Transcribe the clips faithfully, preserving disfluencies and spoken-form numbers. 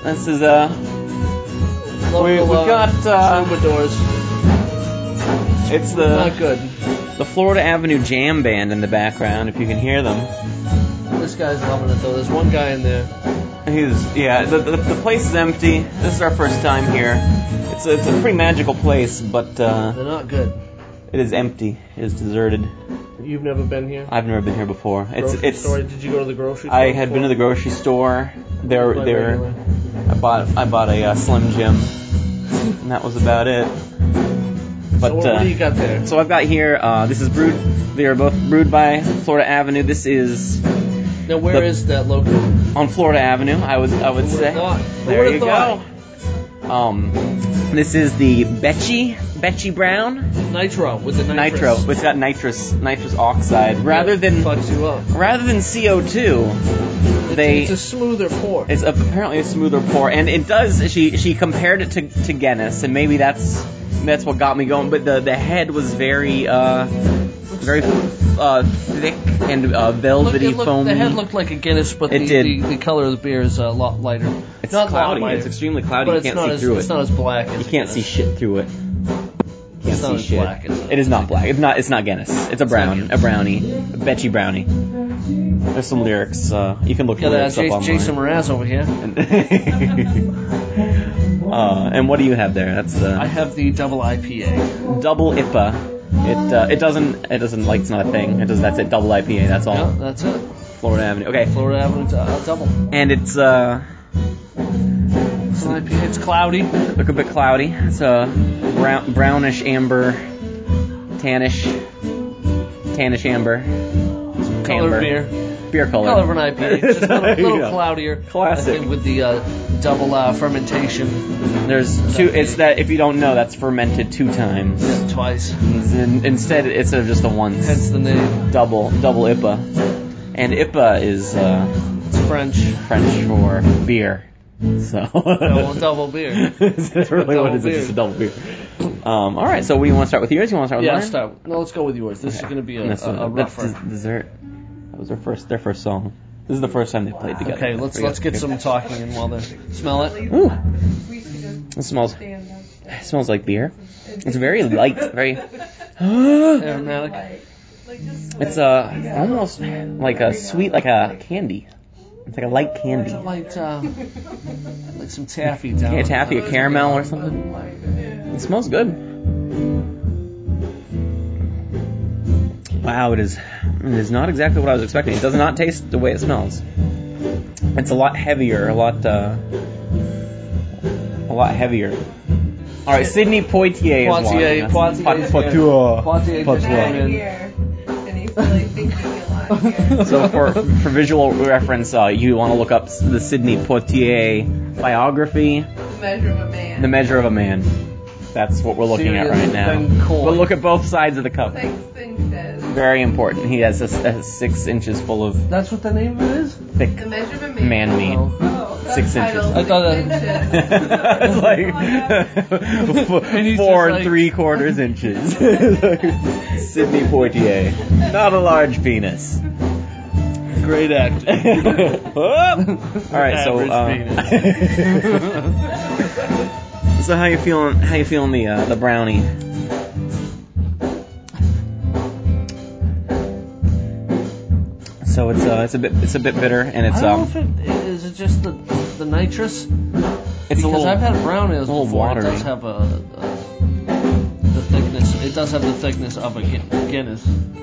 This is uh, Local, we we uh, got uh, troubadours. it's the Not good. the Florida Avenue Jam Band in the background. If you can hear them, This guy's loving it though. There's one guy in there. he's yeah. The, the the place is empty. This is our first time here. It's a, it's a pretty magical place, but uh, They're not good. it is empty. It is deserted. You've never been here? I've never been here before. It's Grocery it's. store? Did you go to the grocery store? I had been to the grocery store. There Quite there. regular. I bought I bought a uh, Slim Jim, and that was about it. But So what, uh, what do you got there? so I've got here. Uh, this is brewed. They are both brewed by Florida Avenue. This is Now where the- is that located? on Florida Avenue. I would I would Who would've say. thought? Who There would've you thought? go. Um, this is the Betchy Betchy Brown Nitro with the nitrous. Nitro. It's got nitrous nitrous oxide rather than fucks you up. rather than C O two. It's, They it's a smoother pour. It's a, apparently a smoother pour, and it does. She she compared it to, to Guinness, and maybe that's that's what got me going. But the, the head was very uh very uh thick and uh, Look, velvety, it looked, foamy. the head looked like a Guinness, but It the, did. the the color of the beer is a lot lighter. It's not cloudy. A lot lighter, It's extremely cloudy. but You it's can't not see as, through it's it. not as black as You a can't see Guinness. shit through it. You can't It's not see as shit. black as a- It is not black. It's not. It's not Guinness. It's a not brown. Guinness. A brownie. A Betchy brownie. There's some lyrics. Uh, you can look the Got uh, lyrics up Jason, online. Jason Mraz over here. uh, and what do you have there? That's uh, I have the double I P A. double I P A. It uh, it doesn't it doesn't like it's not a thing. It does that's it. Double I P A. That's all. Yeah, that's it. Florida Avenue. Okay. Florida Avenue uh, double. And it's uh It's an I P A. It's cloudy. look a bit cloudy. It's a brown brownish amber, tannish, tannish amber, Color amber. beer. Beer color. Color of an I P A. Just a little, There you little go. cloudier. Classic. I think with the uh, double uh, fermentation. There's two. It's that if you don't know, that's fermented two times. Yeah, twice. In- Instead, instead of just the once. Hence the name. Double double I P A. And I P A is uh, It's French. French for beer. So Double, double beer. that's really what it is. Double It's just a double beer. Um, all right. So, we want to start with yours. You want to start with Yeah, mine? let's start. No, let's go with yours. This is going to be a, And that's, a, a that's rougher. des- dessert. That was their first their first song. This is the first time they played together. Okay, let's I forget- let's get some talking in while they smell it. Ooh, it smells. It smells like beer. It's very light. Very. Aromatic. It's uh almost like a sweet, like a candy. It's like a light candy. Like uh, like some taffy down. Yeah, taffy, a caramel or something. It smells good. Wow, it is. It is not exactly what I was expecting. It does not taste the way it smells. It's a lot heavier, a lot, uh, a lot heavier. All right, Sidney Poitier is Poitier, one. Poitier's That's- here. Poitier. Poitier just Poitier. came in. Here, and you really think you alive here. So for for visual reference, uh, you want to look up the Sidney Poitier biography, The measure of a man. The Measure of a Man. That's what we're looking at right now. Then cool. We'll look at both sides of the cup. Six inches. Very important. He has a, a six inches full of That's what the name of it is? thick The measure of a man. man meat. Oh. Oh, Six inches. subtitle, I thought six that- inches. it's like And he's four just and like- three quarters inches. Sidney Poitier. Not a large penis. Great actor. All right, so Average uh, so how you feeling? How you feeling the uh, the brownie? So it's uh it's a bit it's a bit bitter and it's I don't um know if it is it just the the nitrous. it's Because a little I've had brown ales a little before. watery. It does have a, a the thickness. It does have the thickness of a Guin- Guinness.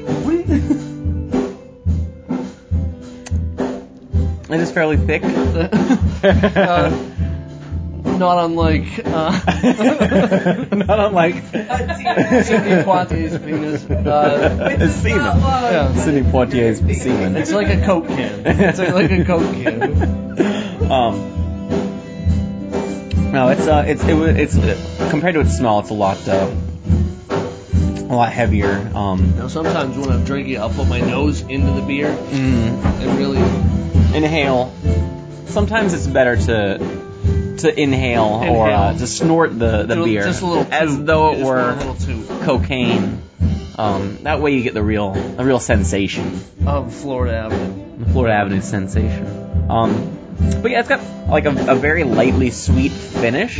it is fairly thick. uh, not unlike uh, Not unlike Sidney Poitier's penis. Uh, semen. yeah. Sidney Poitier's semen. It's like a Coke can. It's like, like a Coke can. Um, no, it's uh, it's it, wa- it's uh, compared to its smell, it's a lot uh, a lot heavier. Um, Now sometimes when I'm drinking, I'll put my nose into the beer mm, and really. inhale. Sometimes it's better to to inhale, or uh, Inhale. to snort the the do a- beer just a little as toot. though You it just want were a little toot cocaine. Um, that way you get the real the real sensation, of Florida Avenue. the Florida Avenue sensation. Um, But yeah, it's got like a, a very lightly sweet finish.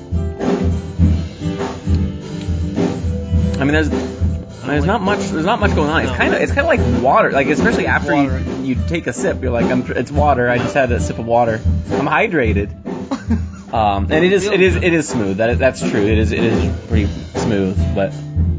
I mean, there's there's not much there's not much going on. It's kind of it's kind of like water. Like especially after you, you take a sip, you're like, I'm, it's water. I just had a sip of water. I'm hydrated. Um, and it is it is it is smooth. That is, that's true. It is it is pretty smooth, but.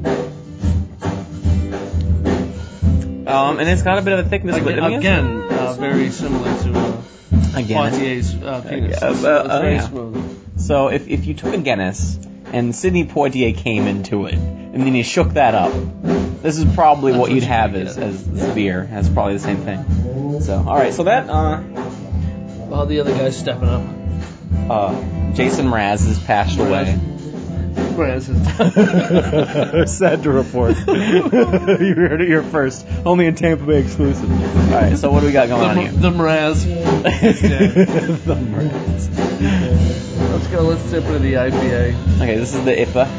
Um, and it's got a bit of a thickness. Again, but, I mean, again uh, very similar to uh, again, Poitier's uh, penis. Uh, It's, uh, it's uh, very yeah. smooth. So if, if you took a Guinness and Sidney Poitier came into it, and then you shook that up, this is probably That's what what you'd you have would as, get. as the beer. That's probably the same thing. So, alright, so that, uh, All the other guys stepping up. uh, Jason Mraz has passed away. Whereas it's Sad to report. You heard it here first. Only in Tampa Bay exclusive. Alright, so what do we got going on the, here? the Mraz. The Mraz. Let's go. Let's dip into the I P A. Okay, this is the I P A.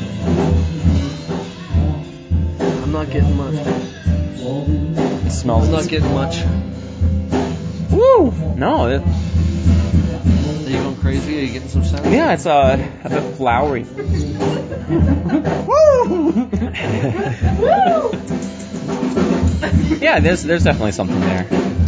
I'm not getting much. It smells. I'm not getting much. Woo! No, it, Are you going crazy? Are you getting some sense? yeah, it's uh, a bit flowery. Yeah, there's there's definitely something there.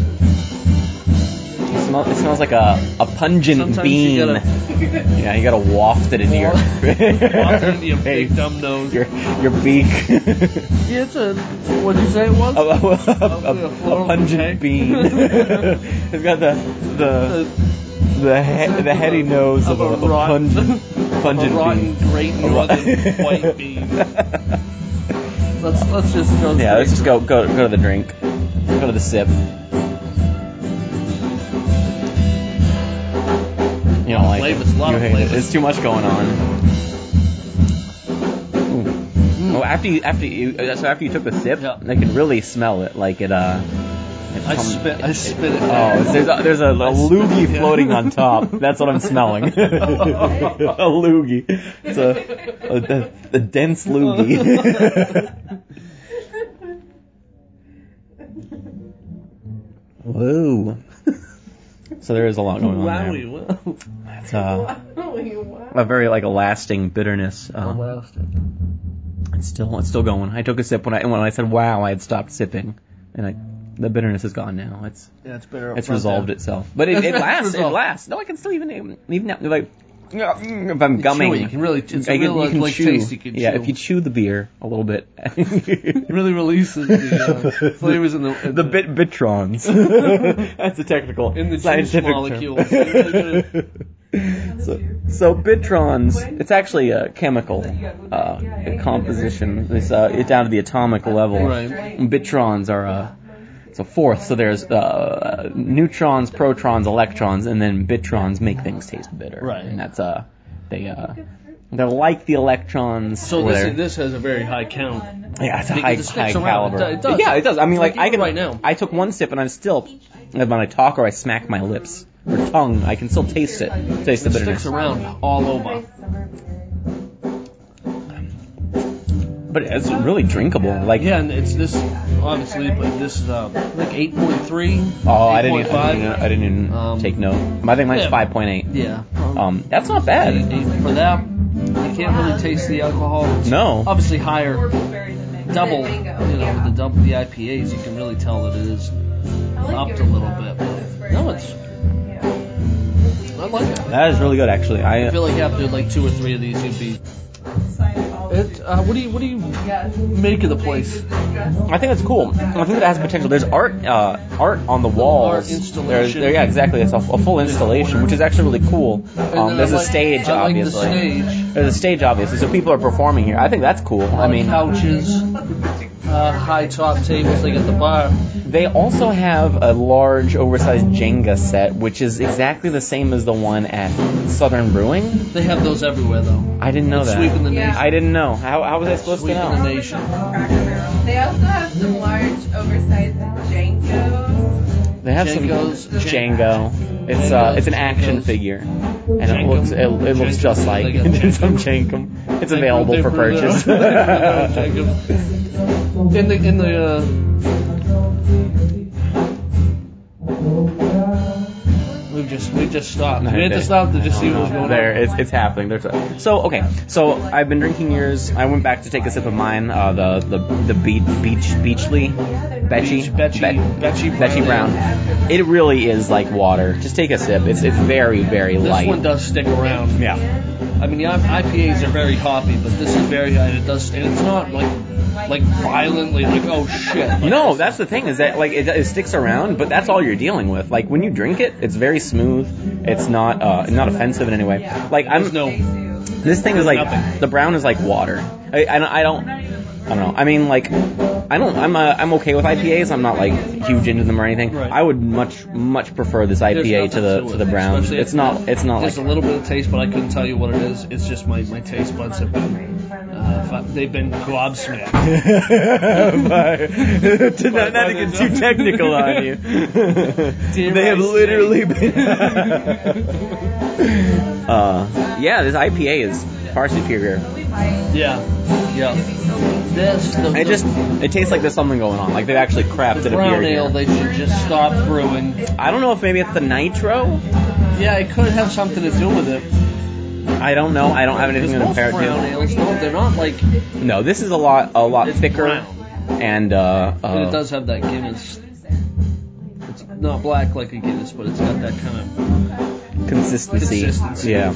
It, smell, it smells like a, a pungent Sometimes bean. you gotta Yeah, you gotta waft it into your waft it into your big face, dumb nose. your your beak. Yeah, it's a. What did you say it was? a, a, a, Hopefully a a floral pungent bouquet. bean. It's got the the the, he, the heady nose of, Of a, a a rot- pungent pungent a rotten, bean. great A rot- northern white bean. Let's let's just go. Yeah, let's just straight go go go to the drink. Go to the sip. You know, like Flavors, a lot you of hate it. flavors. There's too much going on. Ooh. Oh, after you after you uh, so after you took the sip, Yeah. they can really smell it. Like it uh. It I comes- spit. I spit it. Oh, down. there's a, there's a, a loogie yeah. floating on top. That's what I'm smelling. A loogie. It's a, a, a, a dense loogie. Whoa. So there is a lot going on Wowie, there. wow. It's uh, Wow. a very like a lasting bitterness. Oh, Um, lasting. it's still it's still going. I took a sip when I when I said wow, I had stopped sipping, and I, the bitterness is gone now. It's Yeah, it's better. up It's front resolved there. itself. But it, it It's lasts. It resolved. lasts. No, I can still even even now, like if I'm gumming. Chewy, you can really. It's I a can, real you can like chew. taste you can yeah, chew. if you chew the beer a little bit, It really releases the uh, flavors in the in the bit bitrons. That's a technical in the juice scientific molecules. term. You're really gonna- so, so bitrons, it's actually a chemical uh, composition. It's uh, it's down to the atomic level. Right. Bitrons are uh, it's a fourth. So there's uh, neutrons, protons, electrons, and then bitrons make things taste bitter. Right. And that's uh, they uh, they're like the electrons. So where this they're- is, this has a very high count. yeah, it's a Because high, it sticks high around. caliber. It does. Yeah, it does. I mean, like, Like I can. right now. I took one sip and I'm still, when I talk or I smack my lips or tongue, I can still taste it. Taste the It bitterness. sticks around all over. But it's really drinkable. Like, Yeah, and it's this obviously, but this is uh, like eight point three. oh, I didn't. Even, I didn't. Even, I didn't even Um, take note. I think mine's yeah. five point eight. Yeah. Um, that's not bad. Eight- eight- for that, you can't really taste the alcohol. It's No. obviously higher, double. You know, with the double the I P As, you can really tell that it is upped a little bit. But no, it's. I like it. That is really good, actually. I I feel like after like two or three of these, you'd be. It. Uh, what do you What do you make of the place? I think it's cool. I think it has potential. There's art, uh, art on the walls. Art installation. There's, there, yeah, exactly. It's a, a full installation, which is actually really cool. And Um, then there's I a like- stage, I like the obviously. stage. There's a stage, obviously, so people are performing here. I think that's cool. I mean, couches, uh, high top tables. They got the bar. they also have a large, oversized Jenga set, which is exactly the same as the one at Southern Brewing. They have those everywhere though. I didn't know that. Sweeping the Yeah. nation. I didn't know. How, how was I supposed Sweeping to the know? nation. They also have some large, oversized Jenkos. They have Jengo's- some Django. It's uh, it's an action Jengo's. figure, and it Jenkum. looks it, it looks just Jenkum. like They got some Jenkum. It's available They for put it purchase. out. Jacob. In the in the uh, we've we just we just stopped. We had to stop to just see what was going there, on. It's, it's happening. There's a, so okay. So I've been drinking yours. I went back to take a sip of mine. Uh, the the the beach beach beachly, Betchy Beach- Betchy- Betchy Brown. Betchy Brown. It really is like water. Just take a sip. It's it's very very This light. one does stick around. Yeah. I mean, the I P As are very hoppy, but this is very, and it does, and it's not like like violently like oh shit. Like, No, that's the thing is that like it, it sticks around, but that's all you're dealing with. Like when you drink it, it's very smooth. It's not uh, not offensive in any way. Like I'm there's no. this thing is like nothing. the brown is like water. I, I don't I don't I don't know. I mean like I don't I'm uh, I'm okay with I P As. I'm not like huge into them or anything. Right. I would much much prefer this I P A There's to the nothing to the it, brown. especially It's if not it's not There's like a little bit of taste, but I couldn't tell you what it is. It's just my, my taste buds have been uh, they've been gobsmacked. to not, not to get too technical on you. They have literally been. uh, yeah, this I P A is far superior. Yeah, yeah. This the, It the just it tastes like there's something going on. Like they've actually crafted a brown beer ale. here. They should just stop brewing. I don't know if maybe it's the nitro. Yeah, it could have something to do with it. I don't know. I don't have anything to Most compare it brown to. ales, no, they're not like. No, this is a lot a lot It's thicker brown. and uh, But it uh does have that Guinness. It's not black like a Guinness, but it's got that kind of. consistency. Consistency. Yeah.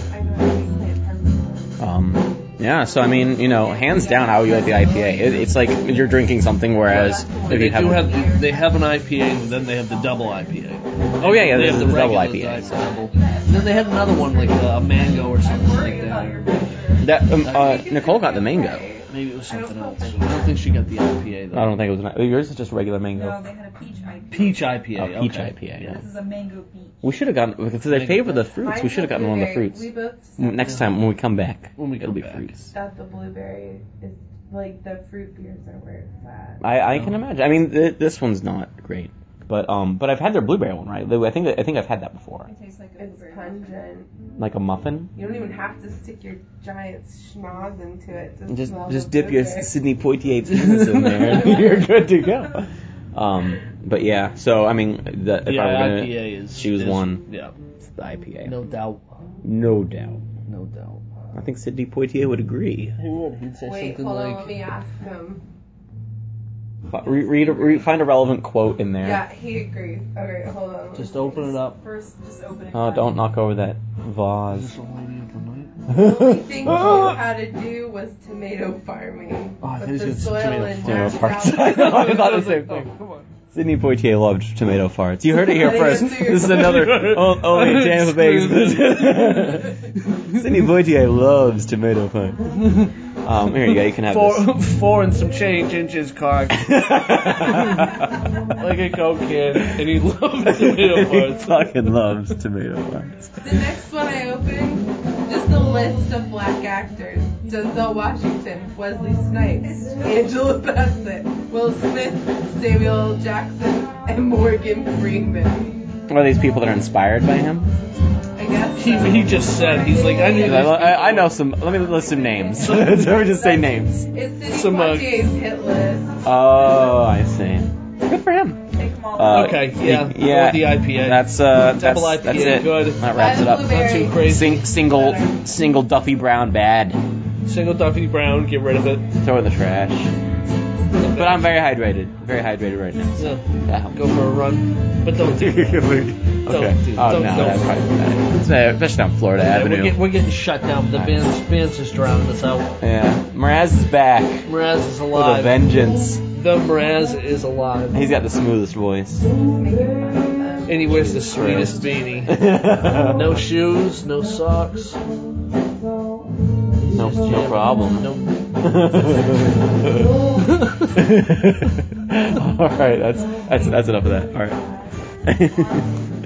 Um. Yeah. So I mean, you know, hands down, how you like the I P A? It, it's like you're drinking something, whereas if They you do have, have they have an I P A, and then they have the double I P A. oh yeah, yeah, They this have is the the double regular I P A. So. double. And then they had another one like a mango or something like that. That um, uh, Nicole got the mango. Maybe it was something else. I don't think she got the I P A though. I don't think it was. An, yours is just regular mango. No, they had a peach I P A. Peach I P A. Oh, peach okay. I P A. Yeah. This is a mango peach. We should have gotten because they favor the fruits. We should have gotten one of the fruits. We both Next time when we come back, When we it'll come be back. fruits. thought the blueberry is like the fruit beers are where it's at. I, I can imagine. I mean, th- this one's not great, but um, but I've had their blueberry one, right? I think I think I've had that before. It tastes like a It's blueberry. pungent. Like a muffin. You don't even have to stick your giant schnoz into it. To Just smell just the dip your blueberry. Sidney Poitier penis in there, and you're good to go. Um, but yeah, so I mean, the, if Yeah, I were gonna I P A is choose is- one, Yeah, it's the I P A. no doubt, No doubt. no doubt. I think Sidney Poitier would agree. He would. He'd say Wait, something hold on, let like, me ask him. F- Read, read, a- read, find a relevant quote in there. Yeah, he agrees. Okay, hold on. "Just open it up." First, just open it. Oh, don't knock over that Is vase. this the lady of the night? The only thing you had to do was tomato farming. Oh, I But thought he the was gonna say soil tomato in Tomato Jackson farts. Valley- I know, I thought the same Oh, thing. come on. Sidney Poitier loved tomato farts. You heard it here I think first. it's This is another o- only Tampa Bay. Sidney Poitier loves tomato farts. Um, here you go. You can have Four, this. four and some change inches cock. Like a coke can, and he loves tomato He farts. fucking loves tomato farts. The next one I opened, just a list of black actors. Denzel Washington, Wesley Snipes, Angela Bassett, Will Smith, Samuel L. Jackson, and Morgan Freeman. Are these people that are inspired by him? I guess. He, he just said, he's like, I need I, I, I know some. Let me list some names. So we just say names. It's Sidney Some, uh, Poitier's hit list. Oh, I see. Good for him. Take them all. Uh, Okay, yeah, y- go yeah. with the I P A. That's uh, that's, Double I P A, that's it. good. That wraps it up. Blueberry. Not too crazy. Sing, single, single Duffy Brown bad. Single Duffy Brown, get rid of it. Throw it in the trash. But I'm very hydrated. Very hydrated right now. Yeah, That helps. go for a run, but don't do Okay. that. Oh do- no, don't- that's don't. probably bad. It's, uh, especially down Florida Yeah, Avenue. we're, get, we're getting shut down. The band's, band's just drowning us out. Yeah, Mraz is back Mraz is with a alive. vengeance. The Mraz is alive. He's got the smoothest voice. And he wears the sweetest beanie. No shoes, no socks. No, no problem. No. All right, that's that's that's enough of that. All right.